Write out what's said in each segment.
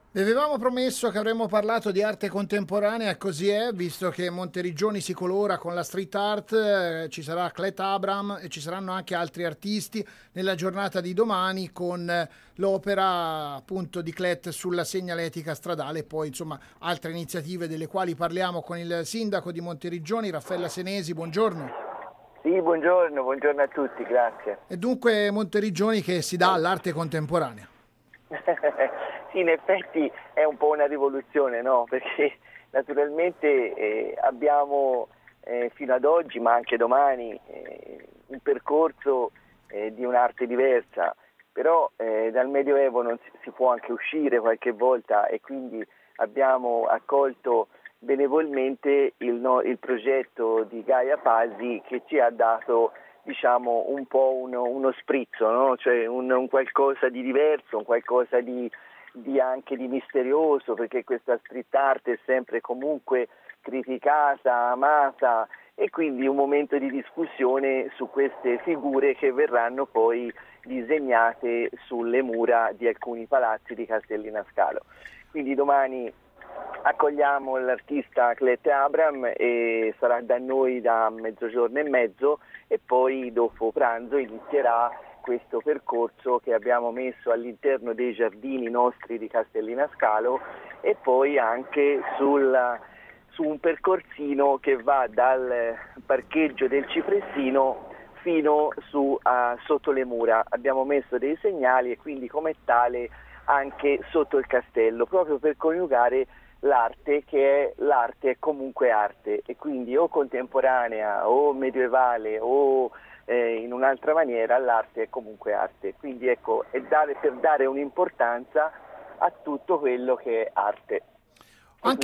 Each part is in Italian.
Vi avevamo promesso che avremmo parlato di arte contemporanea e così è, visto che Monteriggioni si colora con la street art, ci sarà Clet Abram e ci saranno anche altri artisti nella giornata di domani con l'opera appunto di Clet sulla segnaletica stradale e poi insomma altre iniziative delle quali parliamo con il sindaco di Monteriggioni, Raffaella Senesi, buongiorno. Sì, buongiorno a tutti, grazie. E dunque Monteriggioni che si dà all'arte contemporanea. Sì, in effetti è un po' una rivoluzione, no? Perché naturalmente abbiamo fino ad oggi, ma anche domani, un percorso di un'arte diversa, però dal Medioevo non si può anche uscire qualche volta e quindi abbiamo accolto benevolmente il progetto di Gaia Pasi che ci ha dato diciamo un po' uno sprizzo, no? Cioè un qualcosa di diverso, un qualcosa di anche di misterioso, perché questa street art è sempre comunque criticata, amata e quindi un momento di discussione su queste figure che verranno poi disegnate sulle mura di alcuni palazzi di Castellinascalo. Quindi domani accogliamo l'artista Clet Abram e sarà da noi da mezzogiorno e mezzo e poi dopo pranzo inizierà questo percorso che abbiamo messo all'interno dei giardini nostri di Castellinascalo e poi anche su un percorsino che va dal parcheggio del Cipressino fino sotto le mura. Abbiamo messo dei segnali e quindi come tale anche sotto il castello, proprio per coniugare l'arte che l'arte è comunque arte e quindi o contemporanea o medievale o in un'altra maniera l'arte è comunque arte, quindi ecco per dare un'importanza a tutto quello che è arte. Anche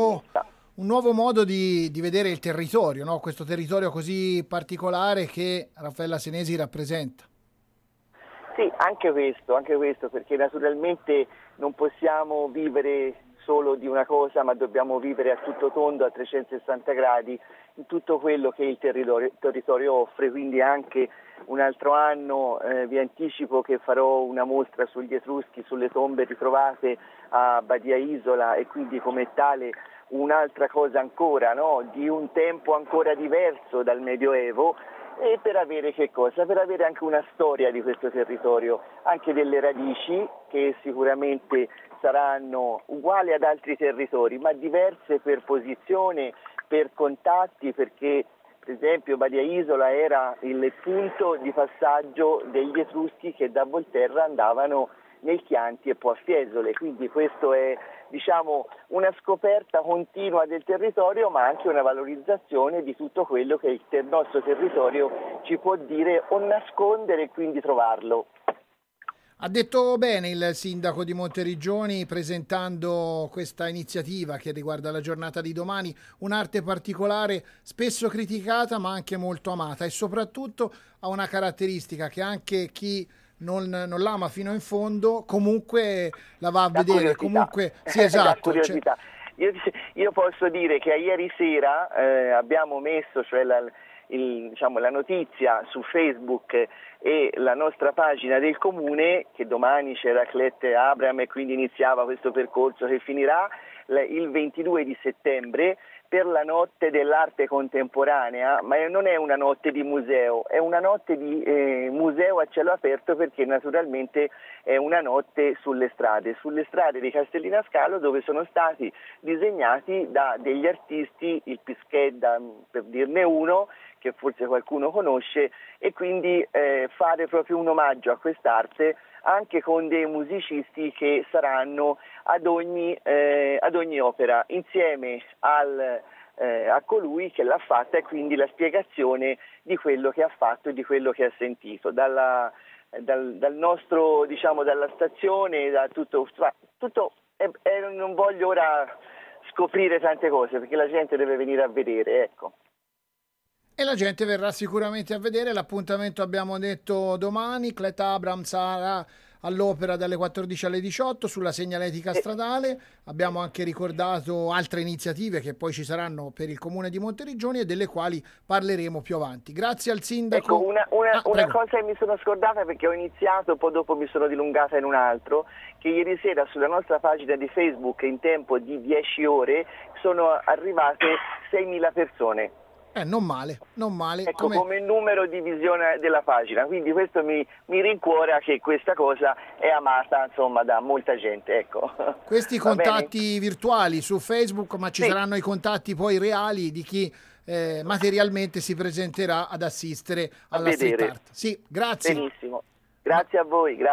un nuovo modo di vedere il territorio, no? Questo territorio così particolare che Raffaella Senesi rappresenta. Sì, anche questo, perché naturalmente non possiamo vivere solo di una cosa, ma dobbiamo vivere a tutto tondo, a 360 gradi, in tutto quello che il territorio offre, quindi anche un altro anno vi anticipo che farò una mostra sugli Etruschi, sulle tombe ritrovate a Badia Isola e quindi come tale un'altra cosa ancora, no? Di un tempo ancora diverso dal Medioevo e per avere che cosa? Per avere anche una storia di questo territorio, anche delle radici che sicuramente saranno uguali ad altri territori, ma diverse per posizione, per contatti, perché per esempio Badia Isola era il punto di passaggio degli Etruschi che da Volterra andavano nel Chianti e poi a Fiesole, quindi questo è diciamo una scoperta continua del territorio ma anche una valorizzazione di tutto quello che il nostro territorio ci può dire o nascondere e quindi trovarlo. Ha detto bene il sindaco di Monteriggioni presentando questa iniziativa che riguarda la giornata di domani, un'arte particolare spesso criticata ma anche molto amata e soprattutto ha una caratteristica che anche chi non l'ama fino in fondo comunque la va a Da vedere, curiosità, comunque sì da esatto. curiosità. Io posso dire che ieri sera abbiamo messo cioè diciamo, la notizia su Facebook e la nostra pagina del comune che domani c'era Clet Abram e quindi iniziava questo percorso che finirà il 22 di settembre per la notte dell'arte contemporanea, ma non è una notte di museo, è una notte di museo a cielo aperto perché naturalmente è una notte sulle strade di Castellinascalo dove sono stati disegnati da degli artisti, il Pischedda per dirne uno, che forse qualcuno conosce, e quindi fare proprio un omaggio a quest'arte anche con dei musicisti che saranno ad ogni opera, insieme a colui che l'ha fatta e quindi la spiegazione di quello che ha fatto e di quello che ha sentito. Dal nostro, diciamo, dalla stazione, da tutto non voglio ora scoprire tante cose perché la gente deve venire a vedere, ecco. E la gente verrà sicuramente a vedere. L'appuntamento abbiamo detto domani. Clet Abram sarà all'opera dalle 14 alle 18 sulla segnaletica stradale. Abbiamo anche ricordato altre iniziative che poi ci saranno per il comune di Monteriggioni e delle quali parleremo più avanti. Grazie al sindaco. Ecco, una cosa che mi sono scordata perché ho iniziato, poi dopo mi sono dilungata in un altro, che ieri sera sulla nostra pagina di Facebook in tempo di 10 ore sono arrivate 6.000 persone. Non male, non male. Ecco, come numero di visione della pagina, quindi questo mi rincuora che questa cosa è amata, insomma, da molta gente, ecco. Questi contatti virtuali su Facebook, ma ci saranno i contatti poi reali di chi materialmente si presenterà ad assistere alla street art. Sì, grazie. Benissimo, grazie a voi.